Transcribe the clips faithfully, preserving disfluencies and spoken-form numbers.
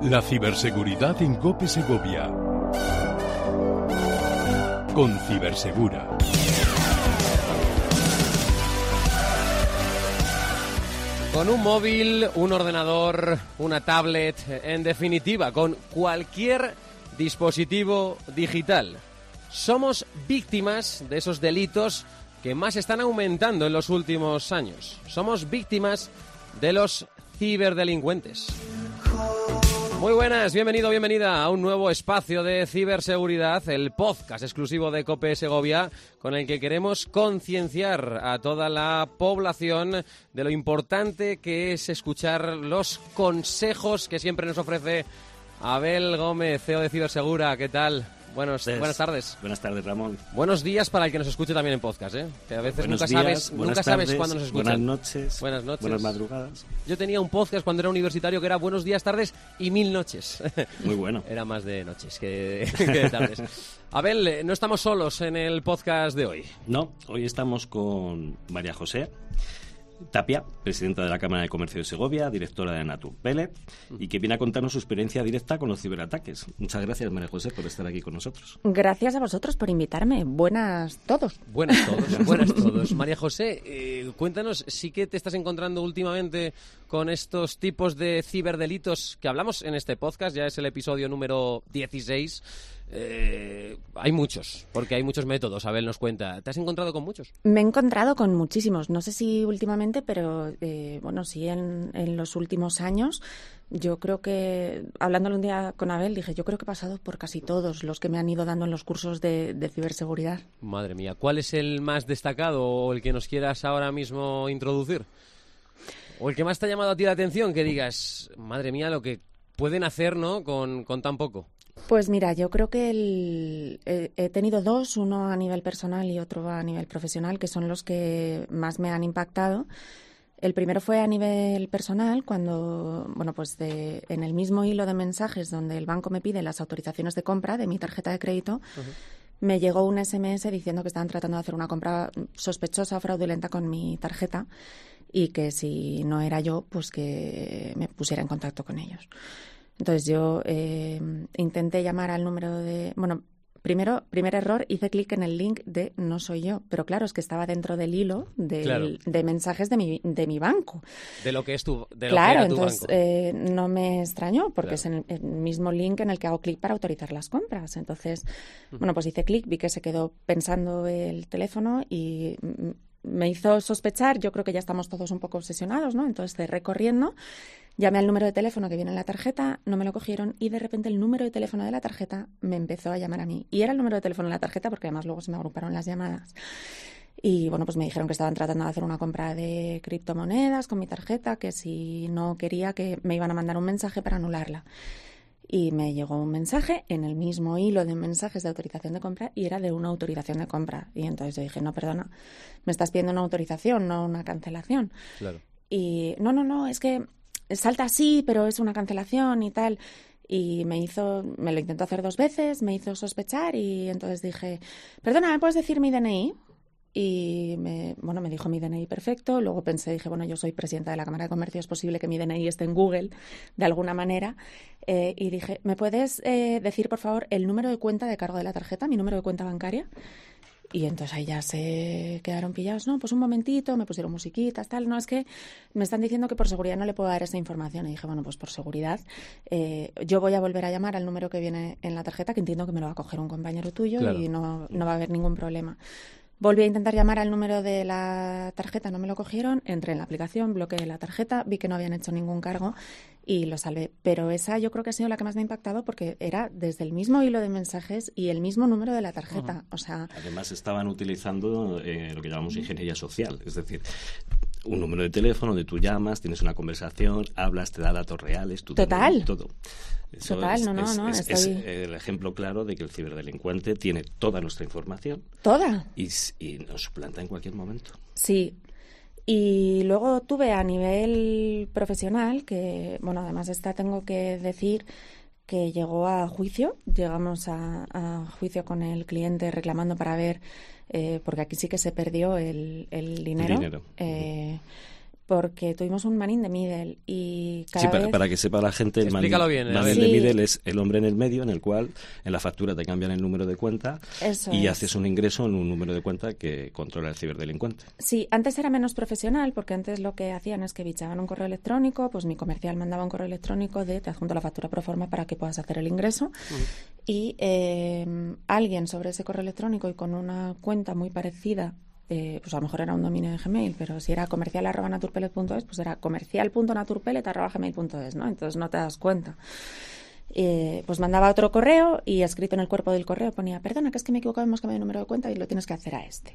La ciberseguridad en COPE Segovia. Con Cibersegura. Con un móvil, un ordenador, una tablet, en definitiva, con cualquier dispositivo digital. Somos víctimas de esos delitos que más están aumentando en los últimos años. Somos víctimas de los ciberdelincuentes. Muy buenas, bienvenido, bienvenida a un nuevo espacio de ciberseguridad, el podcast exclusivo de COPE Segovia, con el que queremos concienciar a toda la población de lo importante que es escuchar los consejos que siempre nos ofrece Abel Gómez, C E O de Cibersegura. ¿Qué tal? Buenos, Entonces, buenas tardes. Buenas tardes, Ramón. Buenos días para el que nos escuche también en podcast, ¿eh? Que a veces buenos nunca días, sabes, nunca sabes tardes, cuándo nos escuchan. Buenas noches. Buenas noches. Buenas madrugadas. Yo tenía un podcast cuando era universitario que era buenos días, tardes y mil noches. Muy bueno. Era más de noches que, que de tardes. Abel, no estamos solos en el podcast de hoy. No, hoy estamos con María José Tapia, presidenta de la Cámara de Comercio de Segovia, directora de Naturpele, y que viene a contarnos su experiencia directa con los ciberataques. Muchas gracias, María José, por estar aquí con nosotros. Gracias a vosotros por invitarme. Buenas todos. Buenas todos, buenas todos. María José, eh, cuéntanos, sí que te estás encontrando últimamente con estos tipos de ciberdelitos que hablamos en este podcast, ya es el episodio número dieciséis. Eh, hay muchos, porque hay muchos métodos. Abel nos cuenta. ¿Te has encontrado con muchos? Me he encontrado con muchísimos. No sé si últimamente, pero eh, bueno, sí en, en los últimos años. Yo creo que, hablándolo un día con Abel, dije, yo creo que he pasado por casi todos los que me han ido dando en los cursos de, de ciberseguridad. Madre mía, ¿cuál es el más destacado o el que nos quieras ahora mismo introducir? ¿O el que más te ha llamado a ti la atención? Que digas, madre mía, lo que pueden hacer, ¿no?, con, con tan poco. Pues mira, yo creo que el, eh, he tenido dos, uno a nivel personal y otro a nivel profesional, que son los que más me han impactado. El primero fue a nivel personal, cuando, bueno, pues de, en el mismo hilo de mensajes donde el banco me pide las autorizaciones de compra de mi tarjeta de crédito, uh-huh. me llegó un ese eme ese diciendo que estaban tratando de hacer una compra sospechosa o fraudulenta con mi tarjeta y que si no era yo, pues que me pusiera en contacto con ellos. Entonces yo eh, intenté llamar al número de... Bueno, primero, primer error, hice clic en el link de no soy yo. Pero claro, es que estaba dentro del hilo del, claro. de mensajes de mi, de mi banco. De lo que es tu, de lo claro, que era tu entonces banco. Eh, no me extrañó porque claro. es en el, el mismo link en el que hago clic para autorizar las compras. Entonces, uh-huh. bueno, pues hice clic, vi que se quedó pensando el teléfono y... me hizo sospechar, yo creo que ya estamos todos un poco obsesionados, ¿no? Entonces cerré corriendo, llamé al número de teléfono que viene en la tarjeta, no me lo cogieron y de repente el número de teléfono de la tarjeta me empezó a llamar a mí. Y era el número de teléfono de la tarjeta porque además luego se me agruparon las llamadas. Y bueno, pues me dijeron que estaban tratando de hacer una compra de criptomonedas con mi tarjeta, que si no quería que me iban a mandar un mensaje para anularla. Y me llegó un mensaje en el mismo hilo de mensajes de autorización de compra y era de una autorización de compra. Y entonces yo dije, no, perdona, me estás pidiendo una autorización, no una cancelación. Claro. Y no, no, no, es que salta así, pero es una cancelación y tal. Y me hizo, me lo intentó hacer dos veces, me hizo sospechar y entonces dije, perdona, ¿me puedes decir mi de ene i? Y me, bueno, me dijo mi de ene i perfecto. Luego pensé, dije, bueno, yo soy presidenta de la Cámara de Comercio, es posible que mi de ene i esté en Google de alguna manera. Eh, y dije, ¿me puedes eh, decir, por favor, el número de cuenta de cargo de la tarjeta, mi número de cuenta bancaria? Y entonces ahí ya se quedaron pillados. No, pues un momentito, me pusieron musiquitas, tal. No, es que me están diciendo que por seguridad no le puedo dar esa información. Y dije, bueno, pues por seguridad, eh, yo voy a volver a llamar al número que viene en la tarjeta, que entiendo que me lo va a coger un compañero tuyo, claro. y no, no va a haber ningún problema. Volví a intentar llamar al número de la tarjeta, no me lo cogieron, entré en la aplicación, bloqueé la tarjeta, vi que no habían hecho ningún cargo y lo salvé. Pero esa yo creo que ha sido la que más me ha impactado porque era desde el mismo hilo de mensajes y el mismo número de la tarjeta. Uh-huh. O sea, además estaban utilizando eh, lo que llamamos ingeniería social, es decir, un número de teléfono donde tú llamas, tienes una conversación, hablas, te da datos reales, tu Total. D N I, todo. Eso Total, es, no, no, es, no. Es, estoy... es el ejemplo claro de que el ciberdelincuente tiene toda nuestra información. ¿Toda? Y, y nos suplanta en cualquier momento. Sí. Y luego tuve a nivel profesional, que, bueno, además esta tengo que decir que llegó a juicio. Llegamos a, a juicio con el cliente reclamando para ver, eh, porque aquí sí que se perdió el, el dinero. El dinero. Eh, porque tuvimos un man in the middle y cada Sí, para, vez... para que sepa la gente, el man, Explícalo bien, a man ver. in the Sí. middle es el hombre en el medio, en el cual en la factura te cambian el número de cuenta Eso y es. haces un ingreso en un número de cuenta que controla el ciberdelincuente. Sí, antes era menos profesional, porque antes lo que hacían es que bichaban un correo electrónico, pues mi comercial mandaba un correo electrónico de te adjunto la factura pro forma para que puedas hacer el ingreso. Uh-huh. Y eh, alguien sobre ese correo electrónico y con una cuenta muy parecida, eh, pues a lo mejor era un dominio de Gmail, pero si era comercial arroba naturpelet punto es, pues era comercial punto naturpelet arroba gmail punto es, ¿no? Entonces no te das cuenta. Eh, pues mandaba otro correo y escrito en el cuerpo del correo ponía, perdona, que es que me he equivocado, hemos cambiado el número de cuenta y lo tienes que hacer a este.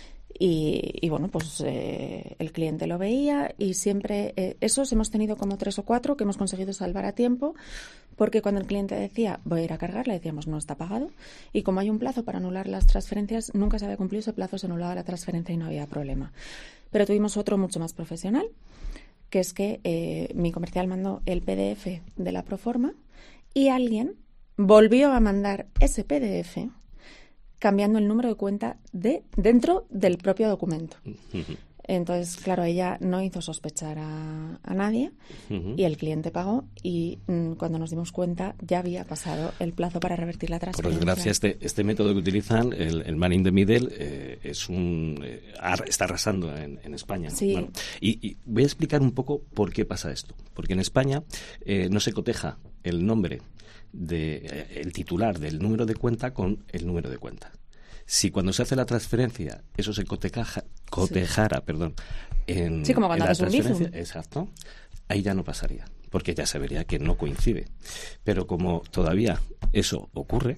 Y, y bueno, pues eh, el cliente lo veía y siempre eh, esos hemos tenido como tres o cuatro que hemos conseguido salvar a tiempo, porque cuando el cliente decía voy a ir a cargar, le decíamos no está pagado, y como hay un plazo para anular las transferencias, nunca se había cumplido ese plazo, se anulaba la transferencia y no había problema. Pero tuvimos otro mucho más profesional, que es que eh, mi comercial mandó el P D F de la proforma y alguien volvió a mandar ese P D F cambiando el número de cuenta de dentro del propio documento. Uh-huh. Entonces, claro, ella no hizo sospechar a, a nadie uh-huh. y el cliente pagó y mm, cuando nos dimos cuenta ya había pasado el plazo para revertir la transferencia. Por desgracia, este, este método que utilizan, el, el man in the middle, eh, es un, eh, está arrasando en, en España. Sí. Bueno, y, y voy a explicar un poco por qué pasa esto. Porque en España eh, no se coteja el nombre de, eh, el titular del número de cuenta con el número de cuenta. Si cuando se hace la transferencia eso se coteja, cotejara, sí. perdón, en, sí, como cuando en la haces un transferencia, bizum. Exacto, ahí ya no pasaría, porque ya se vería que no coincide. Pero como todavía eso ocurre...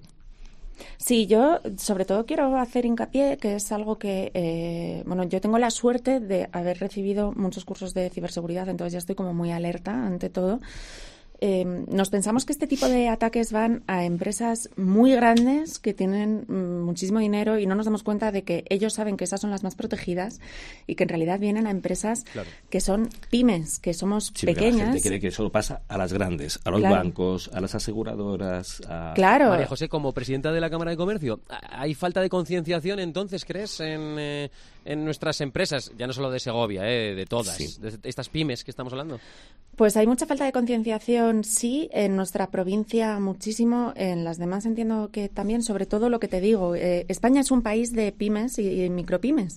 Sí, yo sobre todo quiero hacer hincapié que es algo que, eh, bueno, yo tengo la suerte de haber recibido muchos cursos de ciberseguridad, entonces ya estoy como muy alerta ante todo. Eh, nos pensamos que este tipo de ataques van a empresas muy grandes que tienen mm, muchísimo dinero y no nos damos cuenta de que ellos saben que esas son las más protegidas y que en realidad vienen a empresas claro. que son pymes, que somos sí, pequeñas. La gente cree que solo pasa a las grandes, a los claro. bancos, a las aseguradoras. A... Claro. María José, como presidenta de la Cámara de Comercio, ¿hay falta de concienciación entonces, crees, en, eh, en nuestras empresas? Ya no solo de Segovia, eh, de todas, sí. de estas pymes que estamos hablando. Pues hay mucha falta de concienciación, sí, en nuestra provincia muchísimo, en las demás entiendo que también, sobre todo lo que te digo, eh, España es un país de pymes y, y micropymes.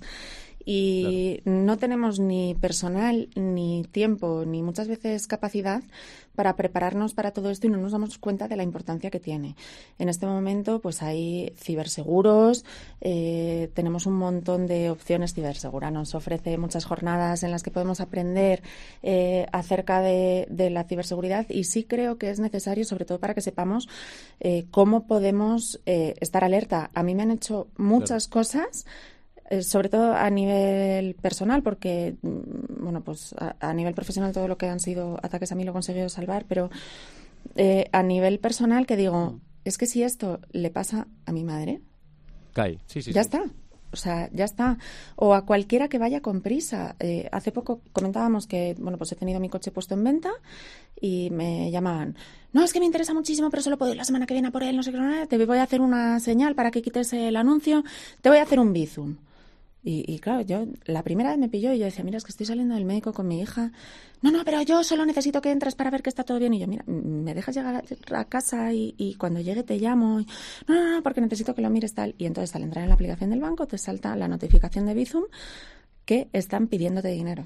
Y claro. no tenemos ni personal, ni tiempo, ni muchas veces capacidad para prepararnos para todo esto y no nos damos cuenta de la importancia que tiene. En este momento pues hay ciberseguros, eh, tenemos un montón de opciones. Cibersegura nos ofrece muchas jornadas en las que podemos aprender eh, acerca de, de la ciberseguridad y sí creo que es necesario, sobre todo para que sepamos eh, cómo podemos eh, estar alerta. A mí me han hecho muchas claro. cosas, Eh, sobre todo a nivel personal, porque, bueno, pues a, a nivel profesional todo lo que han sido ataques a mí lo he conseguido salvar, pero eh, a nivel personal que digo, es que si esto le pasa a mi madre, cae, sí, sí, ya sí. está. O sea, ya está. O a cualquiera que vaya con prisa. Eh, hace poco comentábamos que, bueno, pues he tenido mi coche puesto en venta y me llamaban. No, es que me interesa muchísimo, pero solo puedo ir la semana que viene a por él, no sé qué, nada. Te voy a hacer una señal para que quites el anuncio. Te voy a hacer un bizum. Y, y claro, yo la primera vez me pilló y yo decía, mira, es que estoy saliendo del médico con mi hija. No, no, pero yo solo necesito que entres para ver que está todo bien. Y yo, mira, ¿me dejas llegar a, a casa y, y cuando llegue te llamo? Y, no, no, no, porque necesito que lo mires tal. Y entonces al entrar en la aplicación del banco te salta la notificación de Bizum que están pidiéndote dinero.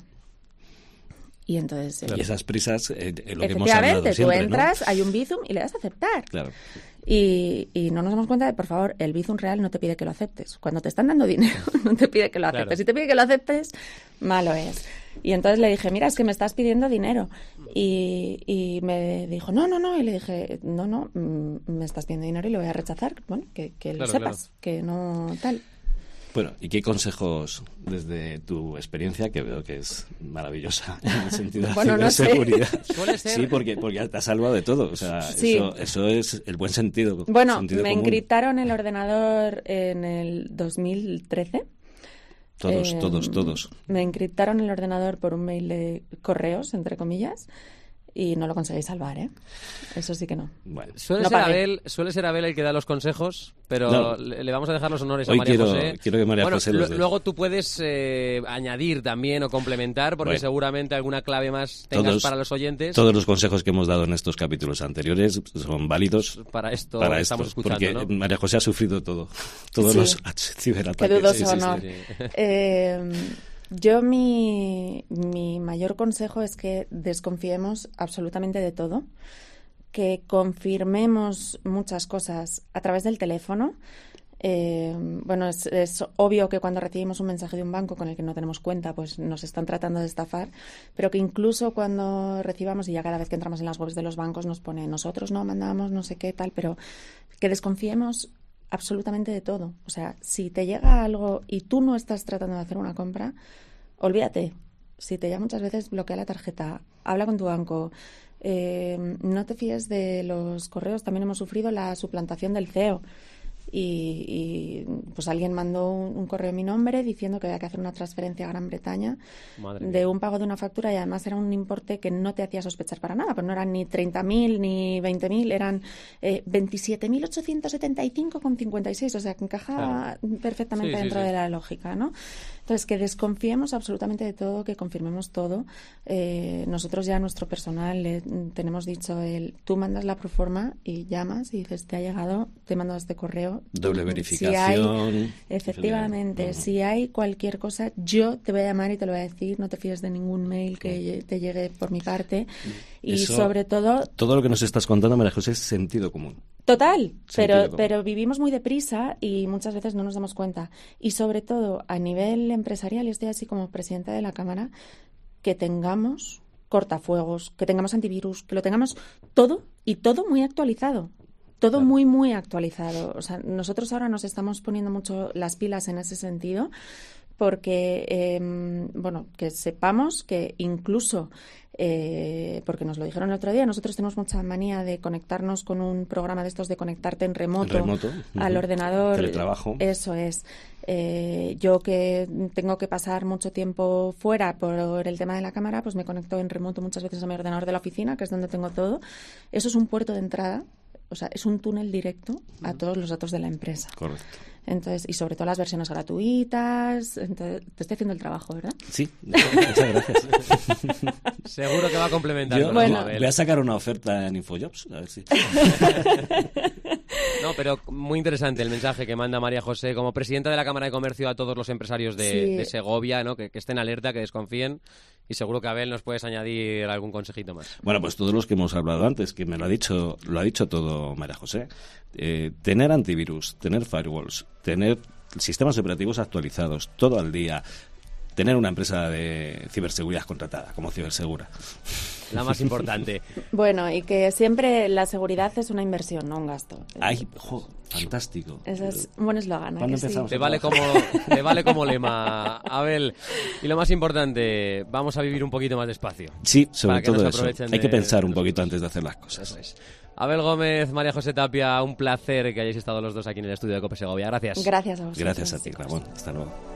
Y entonces... Y esas prisas, eh, lo que hemos hablado siempre, tú entras, ¿no? Hay un Bizum y le das a aceptar. Claro. Y, y no nos damos cuenta de, por favor, el Bizum real no te pide que lo aceptes. Cuando te están dando dinero, no te pide que lo aceptes. Claro. Si te pide que lo aceptes, malo es. Y entonces le dije, mira, es que me estás pidiendo dinero. Y, y me dijo, no, no, no. Y le dije, no, no, me estás pidiendo dinero y lo voy a rechazar. Bueno, que, que lo claro, sepas, claro. que no tal. Bueno, ¿y qué consejos desde tu experiencia, que veo que es maravillosa en el sentido de bueno, la seguridad? No sé. Sí, porque, porque te has salvado de todo. O sea, sí. eso, eso es el buen sentido. Bueno, sentido me común. encriptaron el ordenador en el dos mil trece. Todos, eh, todos, todos. Me encriptaron el ordenador por un mail de correos, entre comillas. y no lo conseguís salvar, ¿eh? Eso sí que no. Bueno, Suele, No ser pagué. Abel, suele ser Abel el que da los consejos, pero No. le, le vamos a dejar los honores a Hoy María quiero- José. quiero que María Bueno, José los lu- dé. luego tú puedes eh, añadir también o complementar, porque Bueno. seguramente alguna clave más tengas Todos- para los oyentes. todos los consejos que hemos dado en estos capítulos anteriores son válidos Para esto para estamos esto, escuchando, porque ¿no? María José ha sufrido todo, todos Sí. los Qué ciberataques. dudoso Sí, sí, sí. honor. sí. Eh, yo mi, mi mayor consejo es que desconfiemos absolutamente de todo, que confirmemos muchas cosas a través del teléfono. Eh, bueno, es, es obvio que cuando recibimos un mensaje de un banco con el que no tenemos cuenta, pues nos están tratando de estafar, pero que incluso cuando recibamos, y ya cada vez que entramos en las webs de los bancos nos pone nosotros no mandamos, no sé qué tal, pero que desconfiemos absolutamente de todo. O sea, si te llega algo y tú no estás tratando de hacer una compra, olvídate. Si te llega muchas veces, bloquea la tarjeta, habla con tu banco. Eh, no te fíes de los correos. También hemos sufrido la suplantación del C E O. Y, y, pues alguien mandó un, un correo a mi nombre diciendo que había que hacer una transferencia a Gran Bretaña Madre mía. de un pago de una factura, y además era un importe que no te hacía sospechar para nada, pues no eran ni treinta mil ni veinte mil, eran eh, veintisiete mil ochocientos setenta y cinco con cincuenta y seis, o sea que encaja perfectamente Sí, sí, dentro sí. de la lógica, ¿no? Entonces, que desconfiemos absolutamente de todo, que confirmemos todo. Eh, nosotros ya a nuestro personal le tenemos dicho el, tú mandas la proforma y llamas y dices, te ha llegado, te he mandado este correo. Doble Si verificación. hay, efectivamente, Ujú. si hay cualquier cosa, yo te voy a llamar y te lo voy a decir, no te fíes de ningún mail que lle- te llegue por mi parte. Y Eso- sobre todo, Todo lo que nos estás contando, María José, es sentido común. total, pero, común. pero vivimos muy deprisa y muchas veces no nos damos cuenta. Y sobre todo, a nivel empresarial, y estoy así como presidenta de la Cámara, que tengamos cortafuegos, que tengamos antivirus, que lo tengamos todo y todo muy actualizado. Todo Claro. muy, muy actualizado. O sea, nosotros ahora nos estamos poniendo mucho las pilas en ese sentido, porque, eh, bueno, que sepamos que incluso, eh, porque nos lo dijeron el otro día, nosotros tenemos mucha manía de conectarnos con un programa de estos de conectarte en remoto, En remoto, al ujú. ordenador. Teletrabajo. Eso es. Eh, yo que tengo que pasar mucho tiempo fuera por el tema de la cámara, pues me conecto en remoto muchas veces a mi ordenador de la oficina, que es donde tengo todo. Eso es un puerto de entrada. O sea, es un túnel directo a todos los datos de la empresa. Correcto. Entonces, y sobre todo las versiones gratuitas. Entonces, te estoy haciendo el trabajo, ¿verdad? Sí, muchas gracias. Seguro que va a complementar. Yo con Bueno. eso, Abel. voy a sacar una oferta en Infojobs, a ver si... No, pero muy interesante el mensaje que manda María José como presidenta de la Cámara de Comercio a todos los empresarios de, Sí. de Segovia, ¿no? Que, que estén alerta, que desconfíen. Y seguro que, Abel, nos puedes añadir algún consejito más. Bueno, pues todos los que hemos hablado antes, que me lo ha dicho, lo ha dicho todo María José. Eh, tener antivirus, tener firewalls, tener sistemas operativos actualizados, todo al día, tener una empresa de ciberseguridad contratada, como Cibersegura. La más importante. Bueno, y que siempre la seguridad es una inversión, no un gasto. ¡Ay, jo, fantástico! Ese es un buen eslogan. ¿eh? ¿Cuándo Que sí. empezamos? Te vale como, te vale como lema, Abel. Y lo más importante, vamos a vivir un poquito más despacio. Sí, sobre Para que no todo se eso. aprovechen Hay que de- pensar un de poquito nosotros. antes de hacer las cosas. Eso es. Abel Gómez, María José Tapia, un placer que hayáis estado los dos aquí en el estudio de Cope Segovia. Gracias. Gracias a vosotros. Gracias a ti, Ramón. Hasta luego.